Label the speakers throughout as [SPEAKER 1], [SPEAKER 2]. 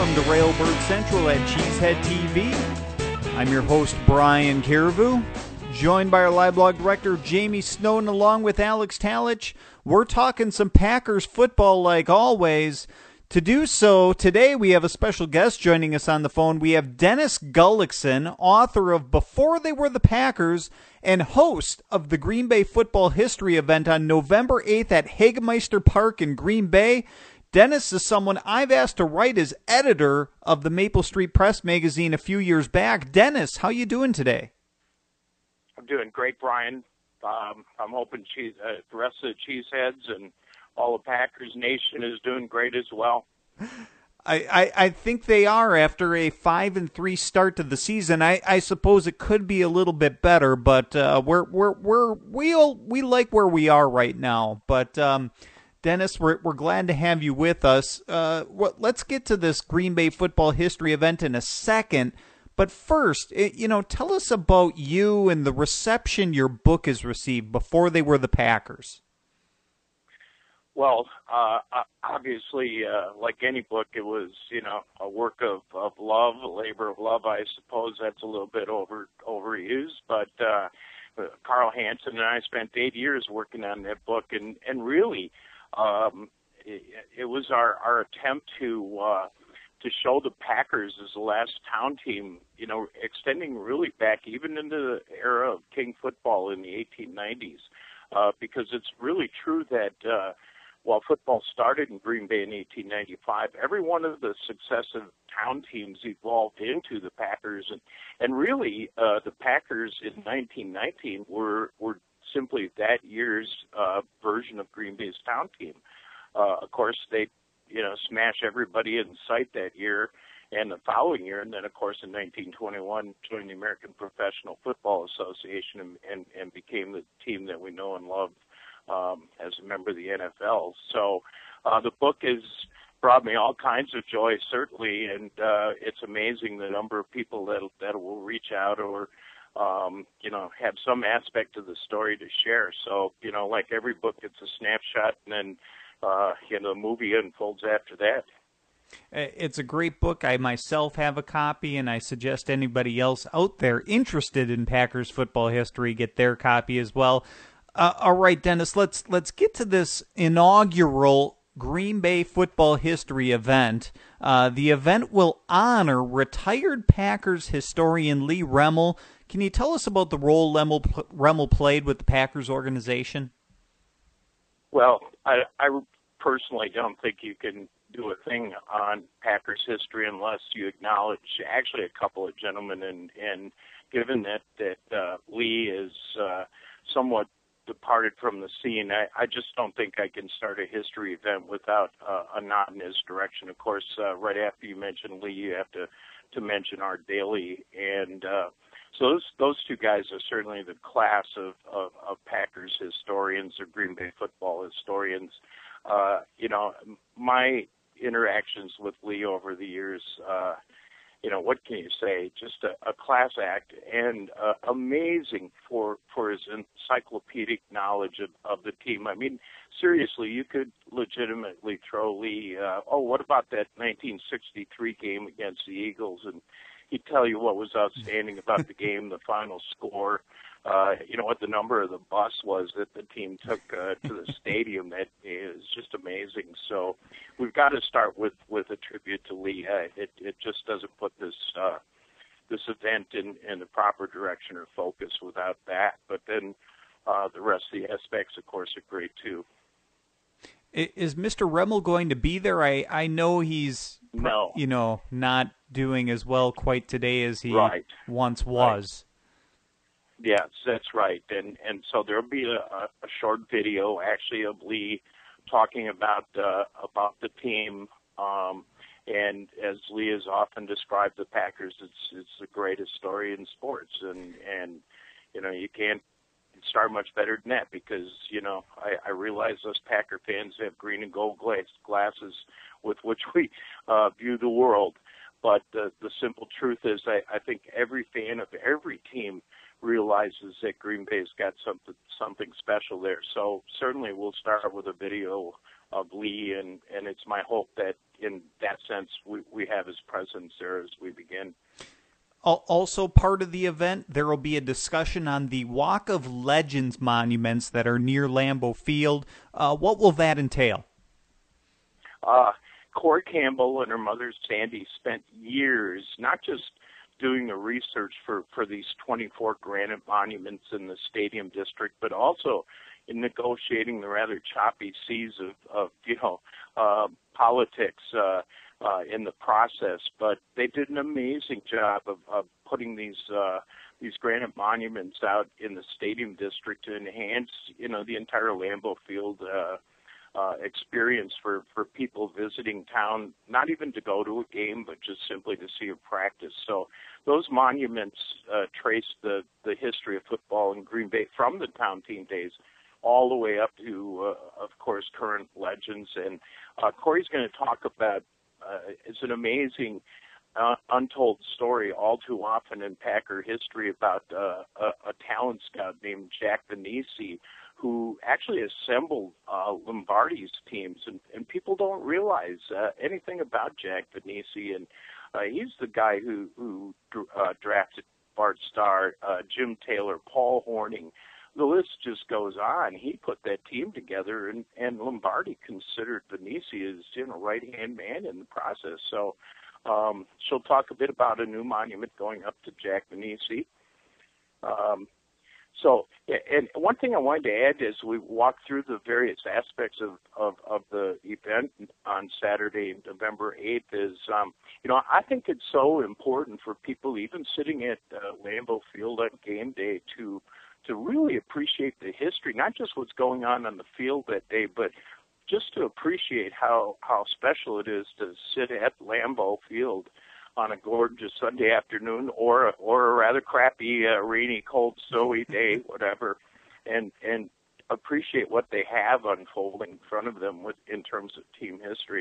[SPEAKER 1] Welcome to Railbird Central at Cheesehead TV. I'm your host, Brian Caribou, joined by our live blog director, Jamie Snowden, along with Alex Talich. We're talking some Packers football like always. To do so, today we have a special guest joining us on the phone. We have Dennis Gullikson, author of Before They Were the Packers and host of the Green Bay Football History event on November 8th at Hagemeister Park in Green Bay. Dennis is someone I've asked to write as editor of the Maple Street Press magazine a few years back. Dennis, how you doing today?
[SPEAKER 2] I'm doing great, Brian. I'm hoping the rest of the Cheeseheads and all the Packers Nation is doing great as well.
[SPEAKER 1] I think they are after a 5-3 start to the season. I suppose it could be a little bit better, but we like where we are right now. But Dennis, we're glad to have you with us. Let's get to this Green Bay Football History event in a second. But first, tell us about you and the reception your book has received, Before They Were the Packers.
[SPEAKER 2] Well, obviously, like any book, it was, a work of love, a labor of love. I suppose that's a little bit overused, but Carl Hansen and I spent 8 years working on that book, and really, it was our attempt to show the Packers as the last town team, extending really back even into the era of King football in the 1890s, because it's really true that while football started in Green Bay in 1895, every one of the successive town teams evolved into the Packers, and really the Packers in 1919 were simply that year's version of Green Bay's town team. Of course, they smash everybody in sight that year and the following year, and then, of course, in 1921, joined the American Professional Football Association and became the team that we know and love as a member of the NFL. So the book has brought me all kinds of joy, certainly, and it's amazing the number of people that will reach out or have some aspect of the story to share. So, like every book, it's a snapshot, and then the movie unfolds after that.
[SPEAKER 1] It's a great book. I myself have a copy, and I suggest anybody else out there interested in Packers football history get their copy as well. All right, Dennis, let's get to this inaugural Green Bay Football History event. The event will honor retired Packers historian Lee Remmel. Can you tell us about the role Remmel played with the Packers organization?
[SPEAKER 2] Well, I personally don't think you can do a thing on Packers history unless you acknowledge actually a couple of gentlemen, and given that Lee is somewhat departed from the scene, I just don't think I can start a history event without a nod in his direction. Of course, right after you mention Lee, you have to mention Art Daley, and so those two guys are certainly the class of Packers historians or Green Bay football historians. My interactions with Lee over the years, what can you say? Just a class act, and amazing for his encyclopedic knowledge of the team. I mean, seriously, you could legitimately throw Lee, what about that 1963 game against the Eagles? And he'd tell you what was outstanding about the game, the final score, what the number of the bus was that the team took to the stadium. That is just amazing. So we've got to start with a tribute to Lee. It just doesn't put this event in the proper direction or focus without that. But then the rest of the aspects, of course, are great too.
[SPEAKER 1] Is Mr. Remmel going to be there? I know he's not doing as well quite today as he once was.
[SPEAKER 2] Yes, that's right. And so there'll be a short video actually of Lee talking about the team. And as Lee has often described the Packers, it's the greatest story in sports. And you can't start much better than that because, I realize us Packer fans have green and gold glasses with which we view the world. But the simple truth is I think every fan of every team realizes that Green Bay's got something special there. So certainly we'll start with a video of Lee, and it's my hope that in that sense we have his presence there as we begin.
[SPEAKER 1] Also part of the event, there will be a discussion on the Walk of Legends monuments that are near Lambeau Field. What will that entail?
[SPEAKER 2] Corey Campbell and her mother Sandy spent years not just doing the research for these 24 granite monuments in the Stadium District, but also in negotiating the rather choppy seas of politics in the process. But they did an amazing job of putting these granite monuments out in the Stadium District to enhance, the entire Lambeau Field experience for people visiting town, not even to go to a game, but just simply to see a practice. So those monuments trace the history of football in Green Bay from the town team days all the way up to, of course, current legends. And Corey's going to talk about, it's an amazing untold story all too often in Packer history about a talent scout named Jack Venisi, who actually assembled Lombardi's teams, and people don't realize anything about Jack Venisi, and he's the guy who drafted Bart Starr, Jim Taylor, Paul Horning. The list just goes on. He put that team together, and Lombardi considered Venisi as right-hand man in the process. So she'll talk a bit about a new monument going up to Jack Venisi. So, and one thing I wanted to add as we walk through the various aspects of the event on Saturday, November 8th is, I think it's so important for people even sitting at Lambeau Field on game day to really appreciate the history, not just what's going on the field that day, but just to appreciate how special it is to sit at Lambeau Field on a gorgeous Sunday afternoon or a rather crappy, rainy, cold, snowy day, whatever, and appreciate what they have unfolding in front of them in terms of team history.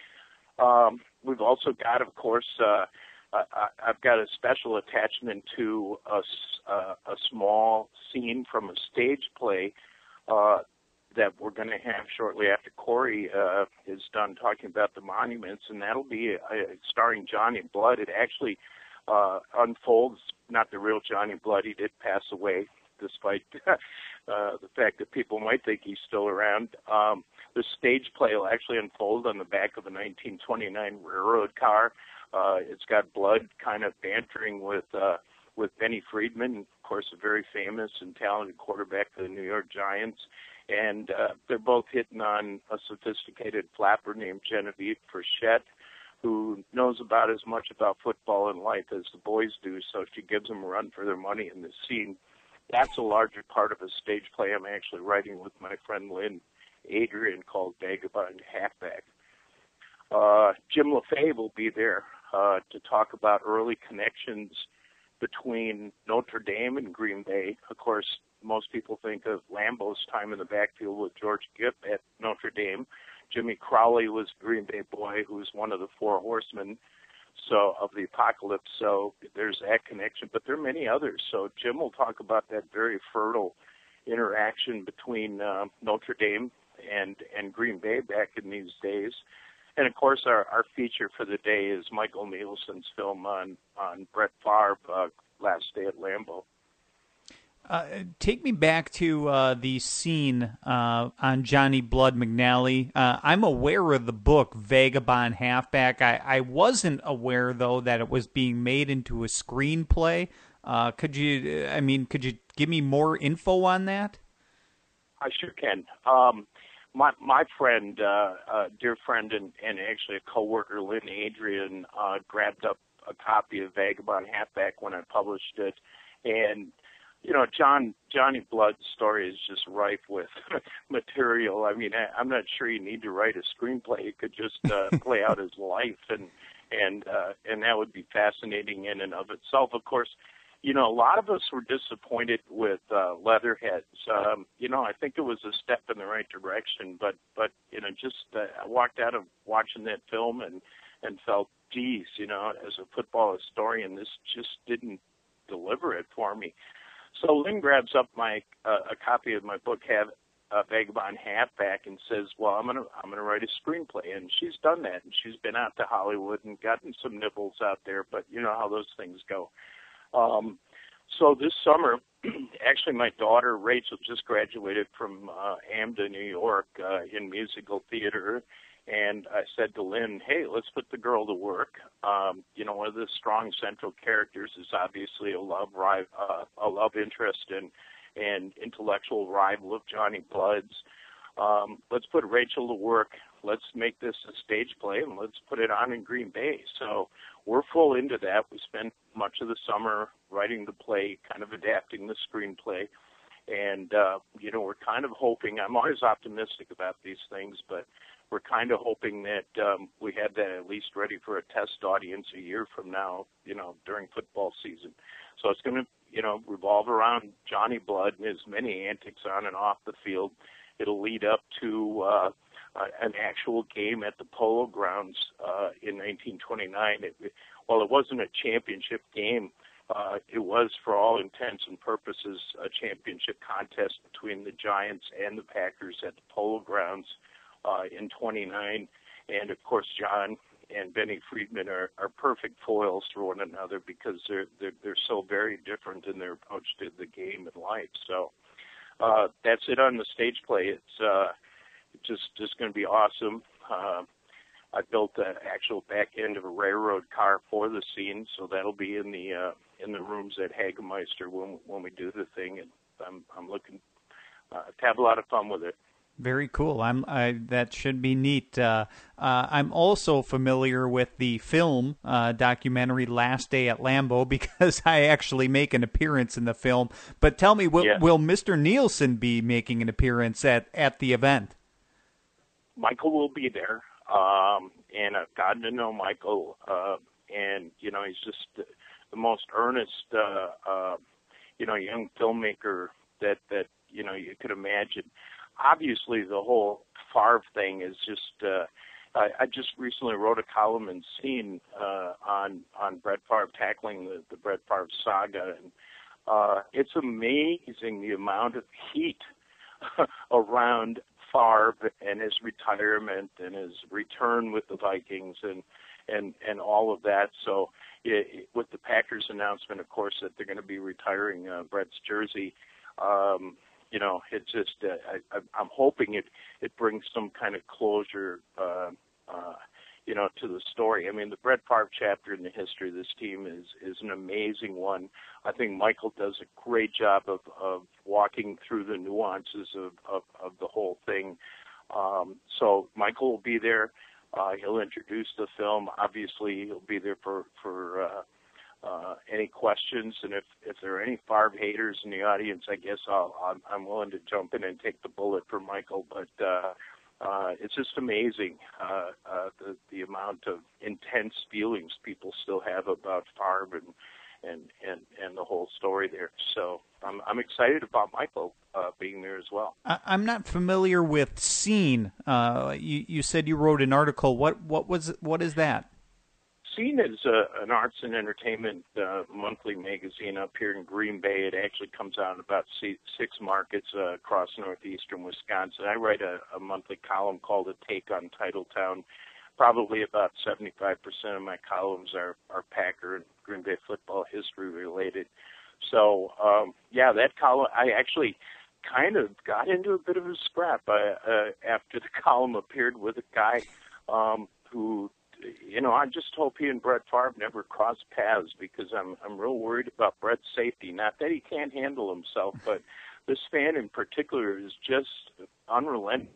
[SPEAKER 2] We've also got, of course, I've got a special attachment to a small scene from a stage play that we're going to have shortly after Corey is done talking about the monuments, and that'll be starring Johnny Blood. It actually unfolds, not the real Johnny Blood. He did pass away, despite the fact that people might think he's still around. The stage play will actually unfold on the back of a 1929 railroad car. It's got Blood kind of bantering with Benny Friedman, of course, a very famous and talented quarterback for the New York Giants. And they're both hitting on a sophisticated flapper named Genevieve Frechette, who knows about as much about football and life as the boys do, so she gives them a run for their money in this scene. That's a larger part of a stage play I'm actually writing with my friend Lynn Adrian called Vagabond Halfback. Jim LaFave will be there to talk about early connections between Notre Dame and Green Bay. Of course, most people think of Lambeau's time in the backfield with George Gipp at Notre Dame. Jimmy Crowley was a Green Bay boy who was one of the four horsemen of the apocalypse. So there's that connection, but there are many others. So Jim will talk about that very fertile interaction between Notre Dame and Green Bay back in these days. And of course, our feature for the day is Michael Nielsen's film on Brett Favre, Last Day at Lambeau.
[SPEAKER 1] Take me back to the scene on Johnny Blood McNally. I'm aware of the book Vagabond Halfback. I wasn't aware, though, that it was being made into a screenplay. Could you give me more info on that?
[SPEAKER 2] I sure can. My friend, dear friend, and actually a coworker, Lynn Adrian, grabbed up a copy of Vagabond Halfback when I published it, and Johnny Blood's story is just rife with material. I mean, I'm not sure you need to write a screenplay. You could just play out his life, and that would be fascinating in and of itself. Of course, a lot of us were disappointed with Leatherheads. I think it was a step in the right direction, but I walked out of watching that film and felt, geez, as a football historian, this just didn't deliver it for me. So Lynn grabs up a copy of my book, Vagabond Halfback and says, well, I'm gonna write a screenplay, and she's done that, and she's been out to Hollywood and gotten some nibbles out there, but you know how those things go. So this summer, actually, my daughter Rachel just graduated from AMDA, New York, in musical theater, and I said to Lynn, "Hey, let's put the girl to work." You know, one of the strong central characters is obviously a love interest and intellectual rival of Johnny Blood's. Let's put Rachel to work. Let's make this a stage play, and let's put it on in Green Bay. So we're full into that. We spent much of the summer writing the play, kind of adapting the screenplay. And, you know, we're kind of hoping, I'm always optimistic about these things, but we're kind of hoping that we have that at least ready for a test audience a year from now, you know, during football season. So it's going to, you know, revolve around Johnny Blood and his many antics on and off the field. It'll lead up to an actual game at the Polo Grounds in 1929. While it wasn't a championship game, it was, for all intents and purposes, a championship contest between the Giants and the Packers at the Polo Grounds in 29. And, of course, John and Benny Friedman are perfect foils for one another because they're so very different in their approach to the game and life. So that's it on the stage play. It's just going to be awesome. I built the actual back end of a railroad car for the scene, so that'll be in the rooms at Hagemeister when we do the thing, and I'm looking to have a lot of fun with it.
[SPEAKER 1] Very cool. That should be neat. I'm also familiar with the film documentary Last Day at Lambeau because I actually make an appearance in the film. But tell me, will Mr. Nielsen be making an appearance at the event?
[SPEAKER 2] Michael will be there, and I've gotten to know Michael, and you know, he's just the most earnest, you know, young filmmaker that you know you could imagine. Obviously, the whole Favre thing is just. I just recently wrote a column in Scene on Brett Favre, tackling the Brett Favre saga, and it's amazing the amount of heat around Favre and his retirement and his return with the Vikings and all of that. So with the Packers announcement, of course, that they're going to be retiring Brett's jersey, you know, it's just I'm hoping it brings some kind of closure, you know, to the story. I mean, the Brett Favre chapter in the history of this team is an amazing one. I think Michael does a great job of walking through the nuances of the whole thing. So Michael will be there. He'll introduce the film. Obviously, he'll be there for any questions, and if there are any Favre haters in the audience, I guess I'm willing to jump in and take the bullet for Michael. But it's just amazing the amount of intense feelings people still have about Favre and the whole story there. So I'm excited about Michael being there as well.
[SPEAKER 1] I'm not familiar with Scene. You said you wrote an article. What is that?
[SPEAKER 2] Scene is an arts and entertainment monthly magazine up here in Green Bay. It actually comes out in about 6 markets across northeastern Wisconsin. I write a monthly column called A Take on Titletown. Probably about 75% of my columns are Packer and Green Bay football history related. So, yeah, that column, I actually kind of got into a bit of a scrap after the column appeared with a guy who, you know, I just hope he and Brett Favre never cross paths because I'm real worried about Brett's safety. Not that he can't handle himself, but this fan in particular is just unrelenting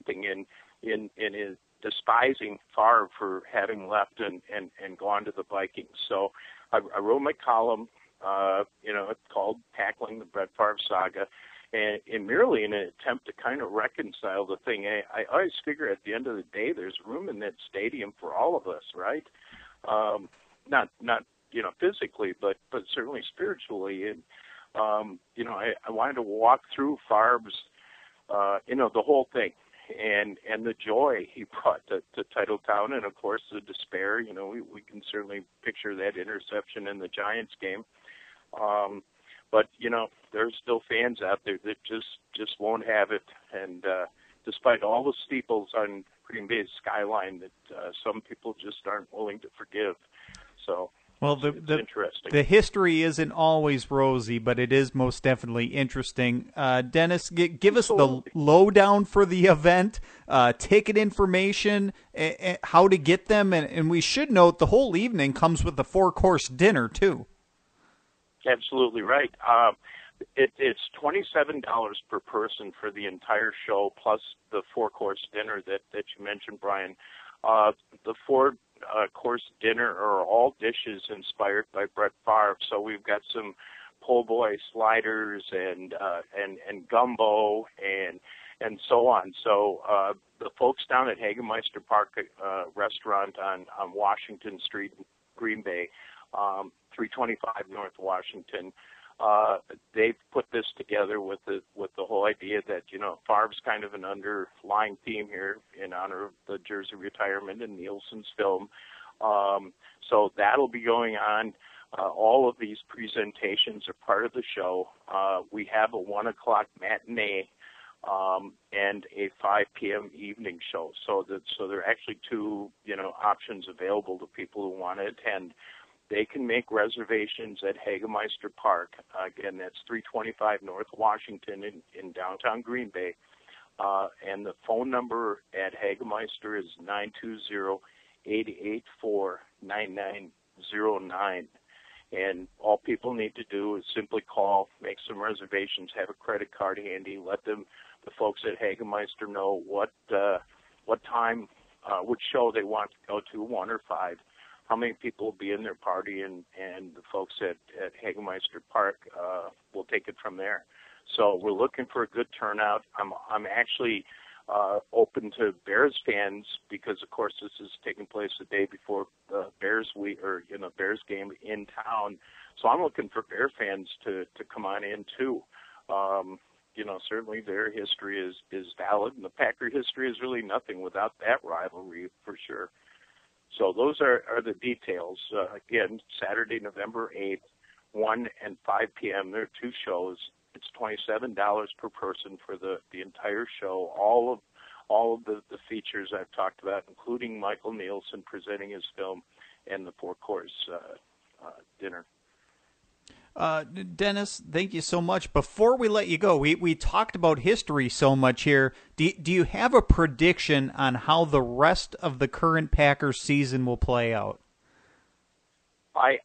[SPEAKER 2] in his despising Favre for having left and gone to the Vikings. So I wrote my column, you know, it's called Tackling the Brett Favre Saga, and merely in an attempt to kind of reconcile the thing. I always figure at the end of the day, there's room in that stadium for all of us, right? Not you know, physically, but certainly spiritually. And you know, I wanted to walk through Favre's, you know, the whole thing, and the joy he brought to Titletown, and of course the despair. You know, we can certainly picture that interception in the Giants game. But there's still fans out there that just won't have it, and despite all the steeples on Green Bay's skyline, that some people just aren't willing to forgive. So.
[SPEAKER 1] Well,
[SPEAKER 2] it's interesting.
[SPEAKER 1] The history isn't always rosy, but it is most definitely interesting. Dennis, give us the lowdown for the event, ticket information, how to get them, and we should note the whole evening comes with a 4-course dinner, too.
[SPEAKER 2] Absolutely right. It's $27 per person for the entire show, plus the 4-course dinner that you mentioned, Brian. The 4-course dinner are all dishes inspired by Brett Favre. So we've got some po' boy sliders and gumbo and so on. So the folks down at Hagemeister Park restaurant on Washington Street, Green Bay, 325 North Washington. They've put this together with the whole idea that Favre's kind of an underlying theme here in honor of the Jersey retirement and Nielsen's film. So that'll be going on. All of these presentations are part of the show. We have a 1:00 matinee and a 5 p.m. evening show. So there are actually two options available to people who want to attend. They can make reservations at Hagemeister Park. Again, that's 325 North Washington in downtown Green Bay. And the phone number at Hagemeister is 920-884-9909. And all people need to do is simply call, make some reservations, have a credit card handy, let the folks at Hagemeister know what time, which show they want to go to, 1 or 5. How many people will be in their party, and the folks at Hagemeister Park will take it from there. So we're looking for a good turnout. I'm actually open to Bears fans because, of course, this is taking place the day before the Bears Bears game in town. So I'm looking for Bear fans to come on in too. Certainly their history is valid, and the Packer history is really nothing without that rivalry for sure. So those are the details. Again, Saturday, November 8th, 1 and 5 p.m. There are 2 shows. It's $27 per person for the entire show. All of the features I've talked about, including Michael Nielsen presenting his film and the 4-course dinner.
[SPEAKER 1] Dennis, thank you so much. Before we let you go, we talked about history so much here. Do you have a prediction on how the rest of the current Packers season will play out?
[SPEAKER 2] I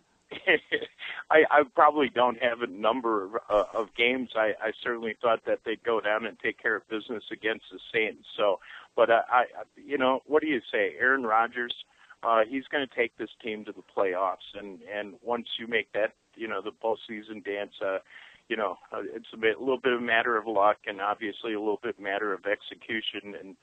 [SPEAKER 2] probably don't have a number of games. I certainly thought that they'd go down and take care of business against the Saints. So, but what do you say? Aaron Rodgers, he's going to take this team to the playoffs, and once you make that, the postseason dance, it's a little bit of a matter of luck, and obviously a little bit matter of execution. And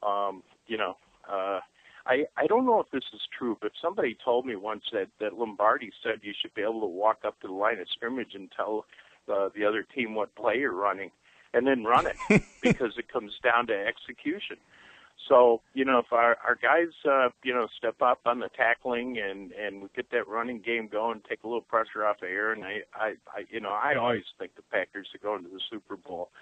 [SPEAKER 2] I don't know if this is true, but somebody told me once that Lombardi said you should be able to walk up to the line of scrimmage and tell the other team what play you're running, and then run it because it comes down to execution. So, if our guys, step up on the tackling and we get that running game going, take a little pressure off of Aaron, I always think the Packers are going to the Super Bowl.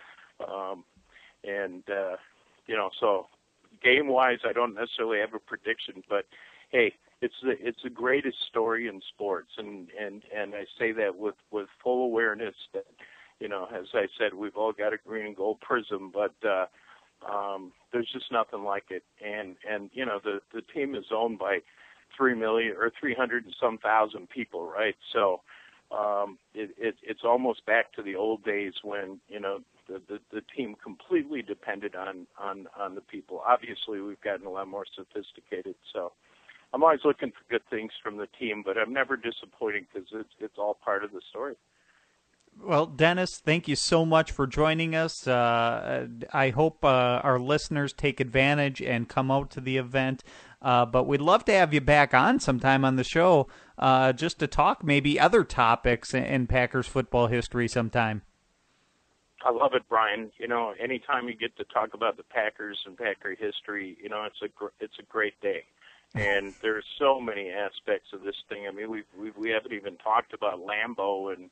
[SPEAKER 2] So game-wise, I don't necessarily have a prediction, but hey, it's the greatest story in sports, and I say that with full awareness that, as I said, we've all got a green and gold prism, but there's just nothing like it. And the team is owned by 3 million or 300 and some thousand people, right? So it's almost back to the old days when the team completely depended on the people. Obviously, we've gotten a lot more sophisticated. So I'm always looking for good things from the team, but I'm never disappointed because it's all part of the story.
[SPEAKER 1] Well, Dennis, thank you so much for joining us. I hope our listeners take advantage and come out to the event. But we'd love to have you back on sometime on the show just to talk maybe other topics in Packers football history sometime.
[SPEAKER 2] I love it, Brian. Anytime you get to talk about the Packers and Packer history, it's a great day. And there's so many aspects of this thing. I mean, we haven't even talked about Lambeau and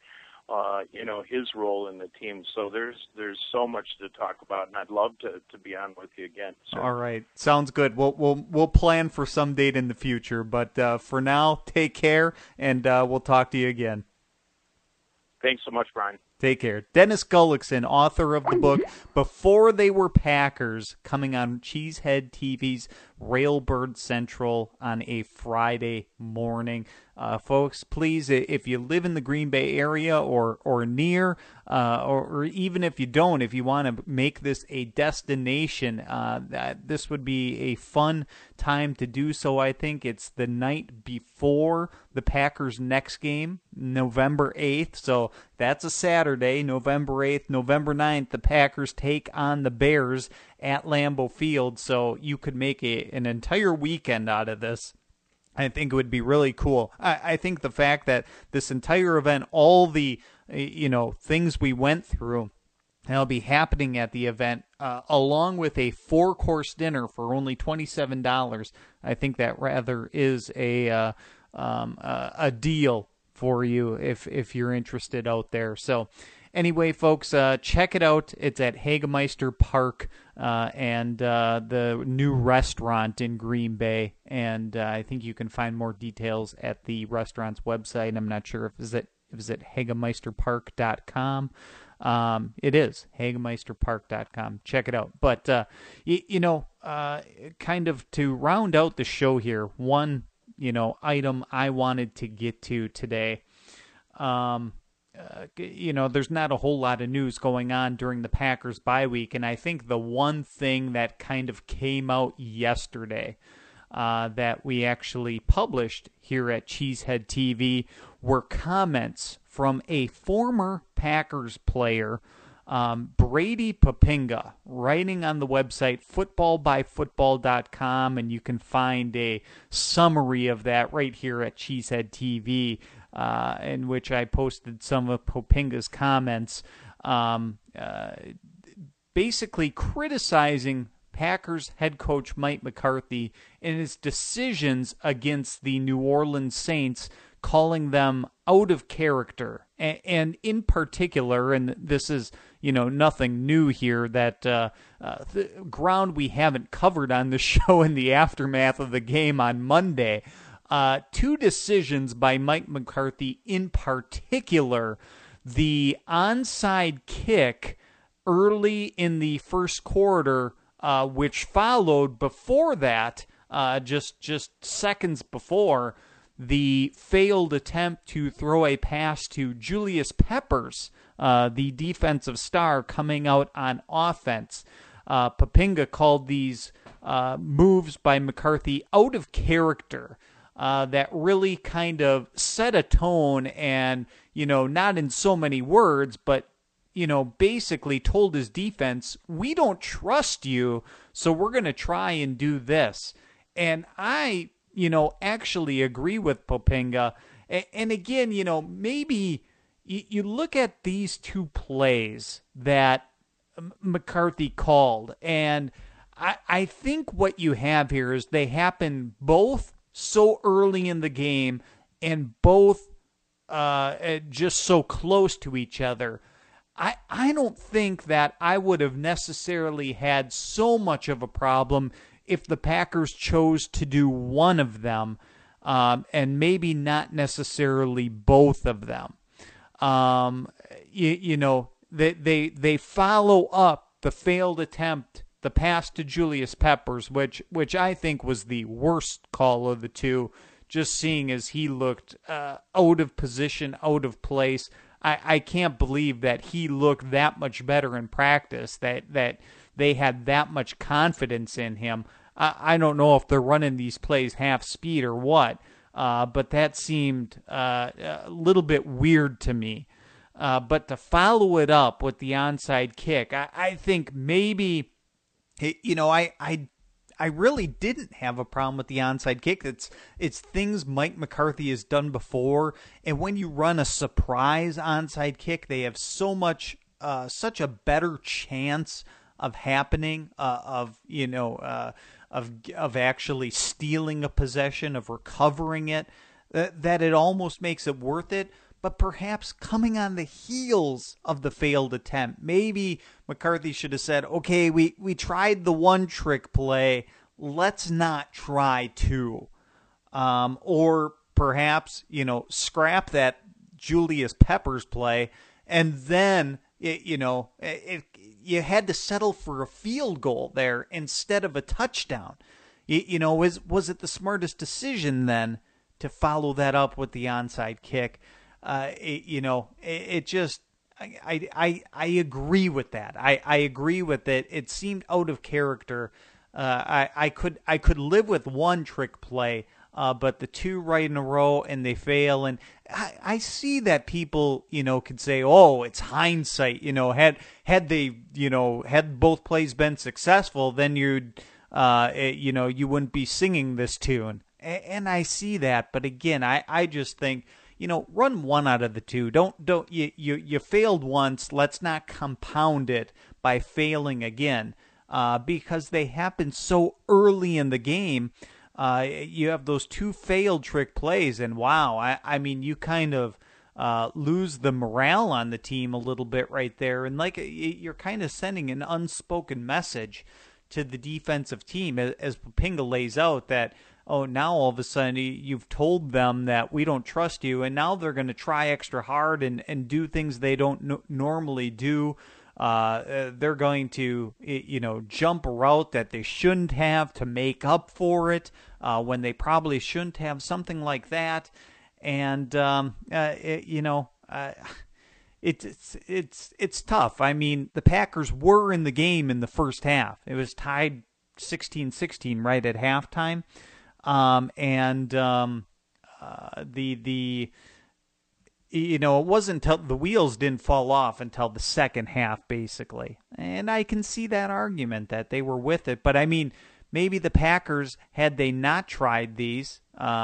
[SPEAKER 2] his role in the team. So there's so much to talk about, and I'd love to be on with you again. So.
[SPEAKER 1] All right, sounds good. We'll plan for some date in the future, but for now, take care, and we'll talk to you again.
[SPEAKER 2] Thanks so much, Brian.
[SPEAKER 1] Take care. Dennis Gullickson, author of the book Before They Were Packers, coming on Cheesehead TV's Railbird Central on a Friday morning. Folks, please, if you live in the Green Bay area or near, or even if you don't, if you want to make this a destination, this would be a fun time to do so. I think it's the night before the Packers' next game, November 8th. So that's a Saturday, November 8th. November 9th, the Packers take on the Bears at Lambeau Field. So you could make an entire weekend out of this. I think it would be really cool. I think the fact that this entire event, all the things we went through, that'll be happening at the event, along with a 4-course dinner for only $27. I think that rather is a deal for you if you're interested out there. So anyway, folks, check it out. It's at Hagemeister Park and the new restaurant in Green Bay. And I think you can find more details at the restaurant's website. I'm not sure if it's at hagemeisterpark.com. It is hagemeisterpark.com. Check it out. But, kind of to round out the show here, one, item I wanted to get to today. There's not a whole lot of news going on during the Packers bye week, and I think the one thing that kind of came out yesterday that we actually published here at Cheesehead TV were comments from a former Packers player, Brady Poppinga, writing on the website footballbyfootball.com, and you can find a summary of that right here at Cheesehead TV, in which I posted some of Poppinga's comments, basically criticizing Packers head coach Mike McCarthy and his decisions against the New Orleans Saints, calling them out of character. And in particular, and this is, nothing new here, that the ground we haven't covered on the show in the aftermath of the game on Monday, 2 decisions by Mike McCarthy, in particular, the onside kick early in the first quarter, which followed before that, just seconds before, the failed attempt to throw a pass to Julius Peppers, the defensive star coming out on offense. Poppinga called these moves by McCarthy out of character, that really kind of set a tone and, not in so many words, but, basically told his defense, we don't trust you, so we're going to try and do this. And I, actually agree with Poppinga. And again, maybe you look at these 2 plays that McCarthy called, and I think what you have here is they happen both so early in the game and both just so close to each other. I don't think that I would have necessarily had so much of a problem if the Packers chose to do one of them, and maybe not necessarily both of them. They follow up the failed attempt, the pass to Julius Peppers, which I think was the worst call of the 2, just seeing as he looked out of position, out of place. I can't believe that he looked that much better in practice, that they had that much confidence in him. I don't know if they're running these plays half speed or what, but that seemed a little bit weird to me. But to follow it up with the onside kick, I think maybe, I really didn't have a problem with the onside kick. It's things Mike McCarthy has done before, and when you run a surprise onside kick, they have such a better chance of happening, of actually stealing a possession, of recovering it, that it almost makes it worth it. but perhaps coming on the heels of the failed attempt. Maybe McCarthy should have said, okay, we tried the one trick play. Let's not try two. Or perhaps, scrap that Julius Peppers play, and then, you had to settle for a field goal there instead of a touchdown. Was it the smartest decision then to follow that up with the onside kick? It just, I agree with that. I agree with it. It seemed out of character. I could live with one trick play, but the two right in a row and they fail. And I see that people, could say, oh, it's hindsight. Had they, had both plays been successful, then you wouldn't be singing this tune. And I see that. But again, I just think, run one out of the two. You failed once. Let's not compound it by failing again, because they happen so early in the game. You have those two failed trick plays, and wow, I mean, you kind of lose the morale on the team a little bit right there, and like you're kind of sending an unspoken message to the defensive team as Poppinga lays out that, oh, now all of a sudden you've told them that we don't trust you, and now they're going to try extra hard and do things they don't normally do. They're going to, jump a route that they shouldn't have to make up for it when they probably shouldn't have, something like that. And, it's tough. I mean, the Packers were in the game in the first half. It was tied 16-16 right at halftime. It wasn't until the wheels didn't fall off until the second half, basically. And I can see that argument that they were with it. But, I mean, maybe the Packers, had they not tried these,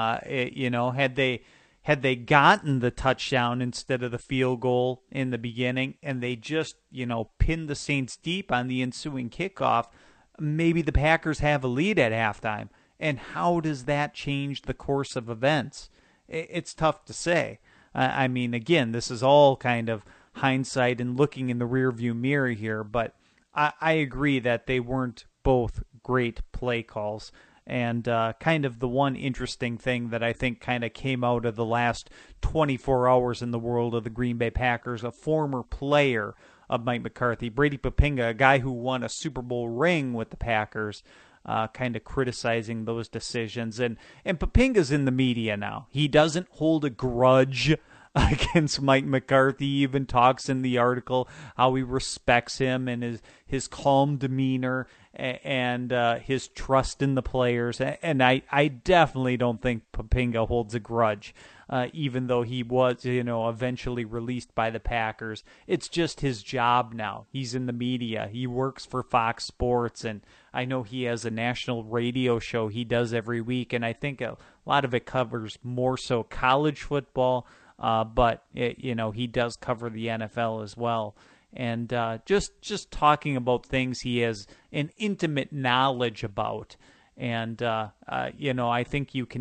[SPEAKER 1] had they gotten the touchdown instead of the field goal in the beginning, and they just, pinned the Saints deep on the ensuing kickoff, maybe the Packers have a lead at halftime. And how does that change the course of events? It's tough to say. I mean, again, this is all kind of hindsight and looking in the rearview mirror here, but I agree that they weren't both great play calls. And kind of the one interesting thing that I think kind of came out of the last 24 hours in the world of the Green Bay Packers, a former player of Mike McCarthy, Brady Poppinga, a guy who won a Super Bowl ring with the Packers, kind of criticizing those decisions. And Poppinga's in the media now. He doesn't hold a grudge against Mike McCarthy. He even talks in the article how he respects him and his calm demeanor and his trust in the players. And I definitely don't think Poppinga holds a grudge, even though he was, eventually released by the Packers. It's just his job now. He's in the media. He works for Fox Sports, and I know he has a national radio show he does every week, and I think a lot of it covers more so college football, but he does cover the NFL as well. And just talking about things he has an intimate knowledge about. And I think you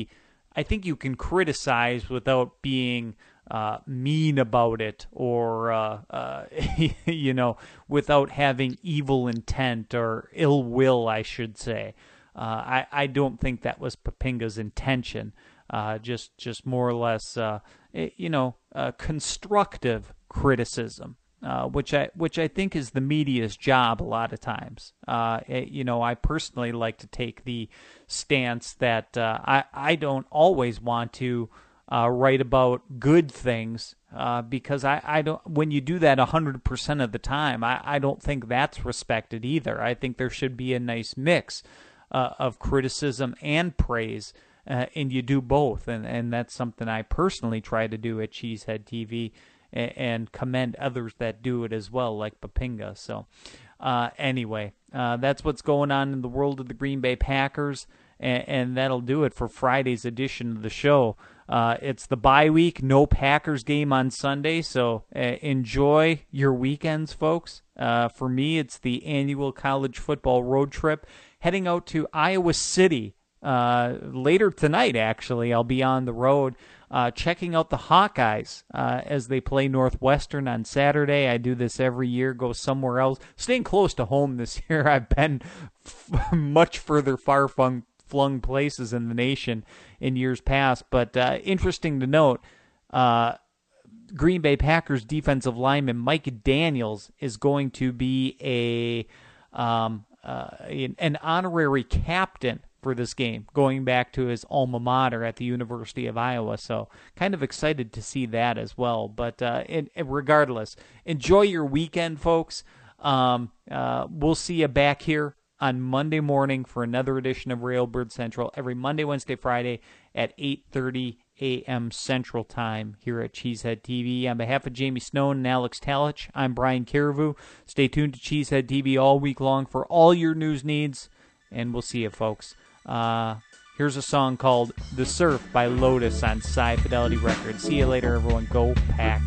[SPEAKER 1] can criticize without being mean about it, or without having evil intent or ill will, I should say. I don't think that was Poppinga's intention. Just more or less, constructive criticism, which I think is the media's job a lot of times. I personally like to take the stance that I don't always want to write about good things, because I don't. When you do that 100% of the time, I don't think that's respected either. I think there should be a nice mix of criticism and praise. And you do both, and that's something I personally try to do at Cheesehead TV, and commend others that do it as well, like Poppinga. So anyway, that's what's going on in the world of the Green Bay Packers, and that'll do it for Friday's edition of the show. It's the bye week, no Packers game on Sunday, so enjoy your weekends, folks. For me, it's the annual college football road trip, heading out to Iowa City. Later tonight, actually, I'll be on the road. checking out the Hawkeyes as they play Northwestern on Saturday. I do this every year, go somewhere else. Staying close to home this year. I've been much further far-flung places in the nation in years past. But interesting to note, Green Bay Packers defensive lineman Mike Daniels is going to be an honorary captain for this game, going back to his alma mater at the University of Iowa. So kind of excited to see that as well. But regardless, enjoy your weekend, folks. We'll see you back here on Monday morning for another edition of Railbird Central every Monday, Wednesday, Friday at 8:30 a.m. Central Time here at Cheesehead TV. On behalf of Jamie Snowden and Alex Talich, I'm Brian Carriveau. Stay tuned to Cheesehead TV all week long for all your news needs, and we'll see you, folks. Here's a song called The Surf by Lotus on Sci Fidelity Records. See you later, everyone. Go Pack.